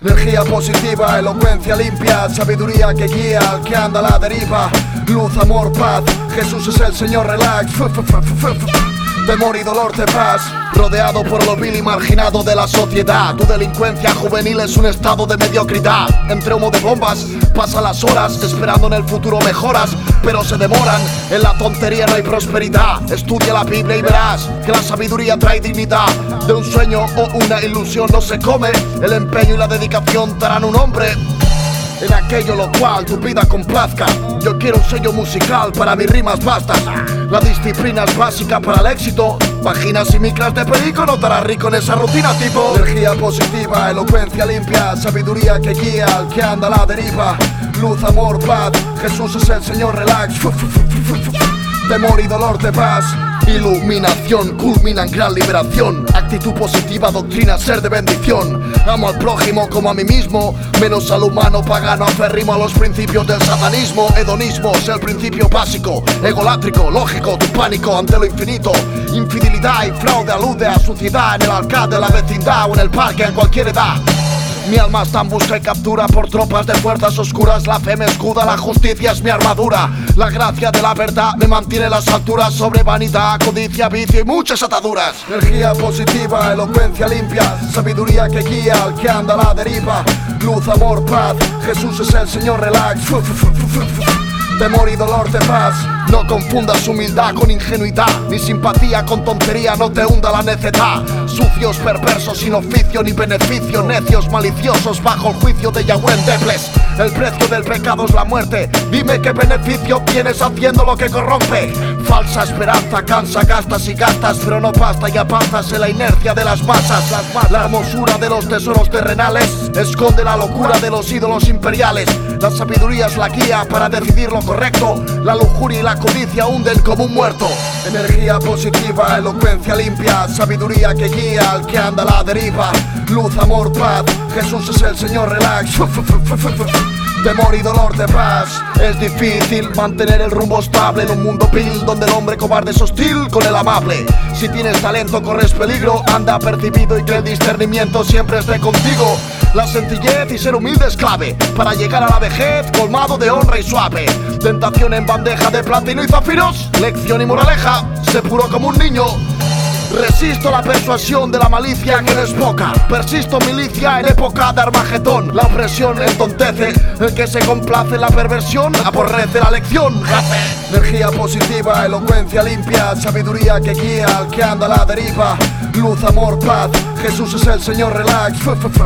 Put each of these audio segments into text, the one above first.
Energía positiva, elocuencia limpia, sabiduría que guía al que anda a la deriva. Luz, amor, paz, Jesús es el Señor, relax. Temor y dolor te paz, rodeado por lo vil y marginado de la sociedad. Tu delincuencia juvenil es un estado de mediocridad. Entre humo de bombas pasan las horas, esperando en el futuro mejoras, pero se demoran. En la tontería no hay prosperidad. Estudia la Biblia y verás que la sabiduría trae dignidad. De un sueño o una ilusión no se come, el empeño y la dedicación te harán un hombre en aquello lo cual tu vida complazca. Yo quiero un sello musical, para mis rimas bastas. La disciplina es básica para el éxito. Páginas y micras de perico no te harás rico en esa rutina tipo. Energía positiva, elocuencia limpia, sabiduría que guía al que anda a la deriva. Luz, amor, paz, Jesús es el Señor, relax. Temor y dolor te paz, iluminación culmina en gran liberación. Actitud positiva, doctrina, ser de bendición. Amo al prójimo como a mí mismo, menos al humano pagano aferrimo a los principios del satanismo. Hedonismo es el principio básico, egolátrico, lógico, tu pánico ante lo infinito. Infidelidad y fraude alude a suciedad en el alcalde, en la vecindad o en el parque, en cualquier edad. Mi alma está en busca y captura por tropas de fuerzas oscuras. La fe me escuda, la justicia es mi armadura. La gracia de la verdad me mantiene en las alturas. Sobre vanidad, codicia, vicio y muchas ataduras. Energía positiva, elocuencia limpia, sabiduría que guía al que anda a la deriva. Luz, amor, paz, Jesús es el Señor, relax. Temor y dolor te paz, no confundas humildad con ingenuidad, ni simpatía con tontería, no te hunda la necedad. Sucios, perversos, sin oficio ni beneficio, necios, maliciosos, bajo el juicio de Yahweh Endeples. El precio del pecado es la muerte, dime qué beneficio obtienes haciendo lo que corrompe. Falsa esperanza, cansa, gastas y gastas, pero no basta y apartas en la inercia de las masas. La hermosura de los tesoros terrenales esconde la locura de los ídolos imperiales. La sabiduría es la guía para decidir lo correcto. La lujuria y la codicia hunden como un muerto. Energía positiva, elocuencia limpia, sabiduría que guía al que anda a la deriva. Luz, amor, paz, Jesús es el Señor, relax. Temor y dolor de paz. Es difícil mantener el rumbo estable en un mundo vil donde el hombre cobarde es hostil con el amable. Si tienes talento corres peligro, anda apercibido y que el discernimiento siempre esté contigo. La sencillez y ser humilde es clave para llegar a la vejez colmado de honra y suave. Tentación en bandeja de platino y zafiros, lección y moraleja, sé puro como un niño. Resisto la persuasión de la malicia que desboca. Persisto milicia en época de Armagedón. La opresión entontece, el que se complace en la perversión aborrece la lección. Energía positiva, elocuencia limpia, sabiduría que guía al que anda a la deriva. Luz, amor, paz, Jesús es el Señor, relax.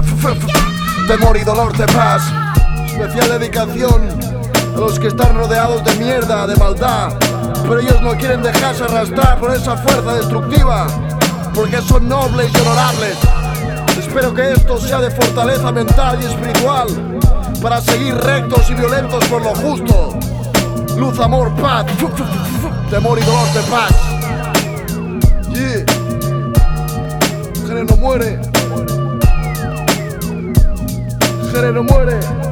Temor y dolor te paz. Especial dedicación a los que están rodeados de mierda, de maldad, pero ellos no quieren dejarse arrastrar por esa fuerza destructiva, porque son nobles y honorables. Espero que esto sea de fortaleza mental y espiritual para seguir rectos y violentos por lo justo. Luz, amor, paz, temor y dolor de paz. Yeah. Jere no muere. Jere no muere.